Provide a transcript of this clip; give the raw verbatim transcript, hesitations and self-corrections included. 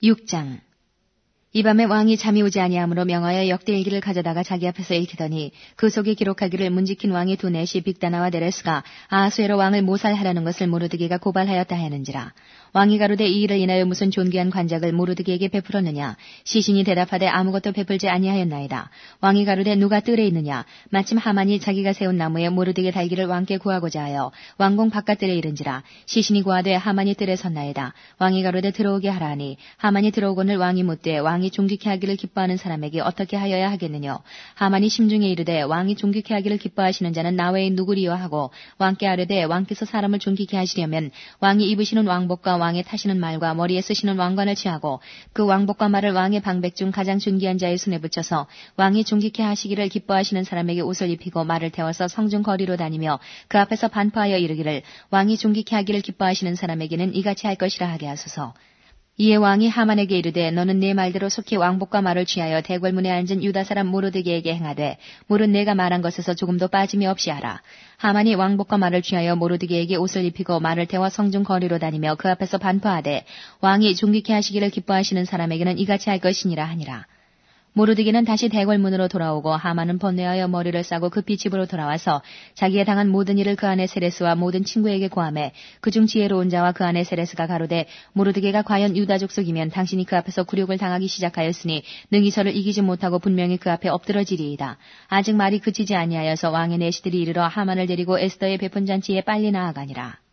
육 장. 이 밤에 왕이 잠이 오지 아니하므로 명하여 역대일기를 가져다가 자기 앞에서 읽히더니 그 속에 기록하기를 문지킨 왕의 두 넷이 빅다나와 데레스가 아하수에로 왕을 모살하라는 것을 모르드게가 고발하였다 하는지라. 왕이 가로되 이 일을 인하여 무슨 존귀한 관작을 모르드게에게 베풀었느냐. 시신이 대답하되 아무것도 베풀지 아니하였나이다. 왕이 가로되 누가 뜰에 있느냐. 마침 하만이 자기가 세운 나무에 모르드게 달기를 왕께 구하고자 하여 왕궁 바깥뜰에 이른지라. 시신이 구하되 하만이 뜰에 섰나이다. 왕이 가로되 들어오게 하라 하니 하만이 들어오거늘 왕이 묻되 왕이 존귀케 하기를 기뻐하는 사람에게 어떻게 하여야 하겠느냐. 하만이 심중에 이르되 왕이 존귀케 하기를 기뻐하시는 자는 나 외에 누구리요 하고 왕께 아뢰되 왕께서 사람을 존귀케 하시려면 왕이 입으시는 왕복과 왕의 타시는 말과 머리에 쓰시는 왕관을 취하고 그 왕복과 말을 왕의 방백 중 가장 존귀한 자의 손에 붙여서 왕이 존귀케 하시기를 기뻐하시는 사람에게 옷을 입히고 말을 태워서 성중 거리로 다니며 그 앞에서 반포하여 이르기를 왕이 존귀케 하기를 기뻐하시는 사람에게는 이같이 할 것이라 하게 하소서. 이에 왕이 하만에게 이르되 너는 네 말대로 속히 왕복과 말을 취하여 대궐문에 앉은 유다 사람 모르드게에게 행하되 물은 내가 말한 것에서 조금도 빠짐이 없이 하라. 하만이 왕복과 말을 취하여 모르드게에게 옷을 입히고 말을 태워 성중 거리로 다니며 그 앞에서 반포하되 왕이 존귀케 하시기를 기뻐하시는 사람에게는 이같이 할 것이니라 하니라. 모르드게는 다시 대궐문으로 돌아오고 하만은 번뇌하여 머리를 싸고 급히 집으로 돌아와서 자기에 당한 모든 일을 그 아내 세레스와 모든 친구에게 고하매 그중 지혜로운 자와 그 아내 세레스가 가로되 모르드게가 과연 유다 족속이면 당신이 그 앞에서 굴욕을 당하기 시작하였으니 능히 저를 이기지 못하고 분명히 그 앞에 엎드러지리이다. 아직 말이 그치지 아니하여서 왕의 내시들이 이르러 하만을 데리고 에스더의 베푼 잔치에 빨리 나아가니라.